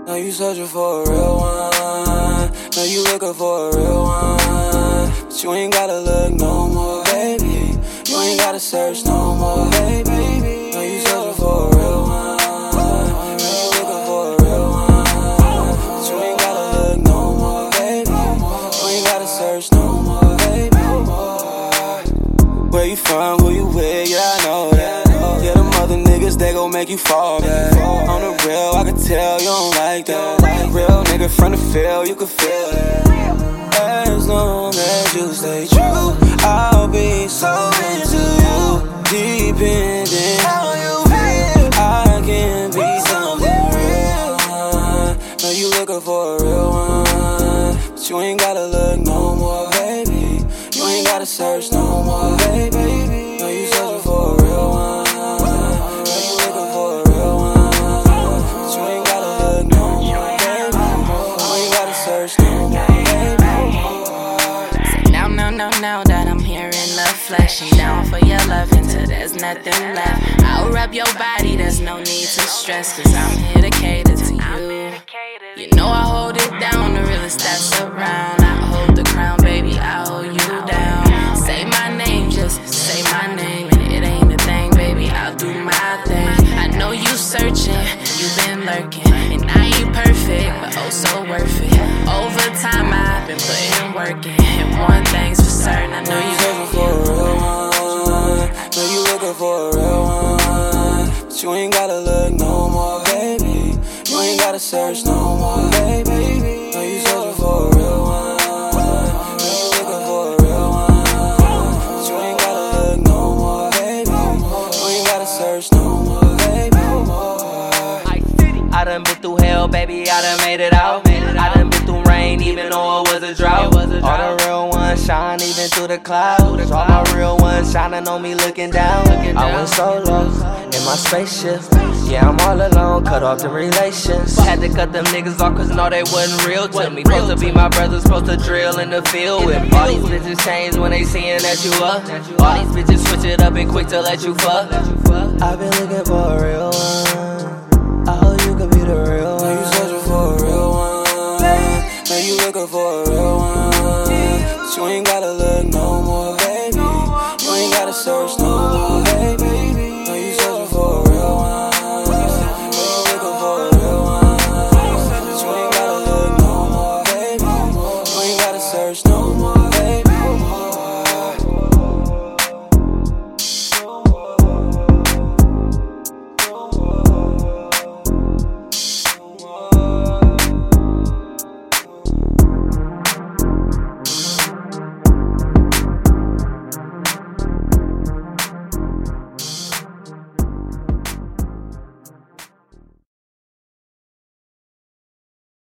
Now you searching for a real one. Now you looking for a real one. But you ain't gotta look no more, baby. You ain't gotta search no more, hey, baby. Now you searching for a real one. Now you looking for a real one. But you ain't gotta look no more, baby. You ain't gotta search no more, baby. Where you from, who you with, yeah, I know that. Yeah, them other niggas, they gon' make you fall back. On the real, I can tell you don't like that. Real nigga from the field, you can feel it. As long as you stay true, I'll be so into you. Depending how you feel, I can be something real. Know you looking for a real one, but you ain't gotta look no more, baby. You ain't gotta search no more, hey, baby. Know you searching for a real one. Know you looking for a real one, but you ain't gotta look no more, baby. You ain't gotta search no more, baby. Now that I'm here in the flesh, I'm down for your love until there's nothing left. I'll rub your body, there's no need to stress, cause I'm here to cater to you. You know I hold it down, the realest that's around. I hold the crown, baby, I hold you down. Say my name, just say my name, and it ain't a thing, baby, I'll do my thing. I know you searching, you've been lurking, and I ain't perfect, but oh so worth it. Over time I've been putting work in, and one thing's for certain, I know you searching for a real one. Know you looking for a real one, but you ain't gotta look no more, baby. You ain't gotta search no more, baby. Know you searching for a real one. Know you looking for a real one, but you ain't gotta look no more, baby. You ain't gotta search no more, baby. I done been through hell, baby, I done made it out. I done been through rain, even though it was a drought. All the real ones shine, even through the clouds. All my real ones shining on me, looking down. I went solo in my spaceship. Yeah, I'm all alone, cut off the relations. Had to cut them niggas off, cause no, they wasn't real to me. Supposed to be my brothers, supposed to drill in the field with me. All these bitches change when they seeing that you up. All these bitches switch it up and quick to let you fuck. I've been looking for a real one. I hope you could be the real one. Know you searching for a real one. Know you looking for a real one, but you ain't gotta look no more, baby. You ain't gotta search no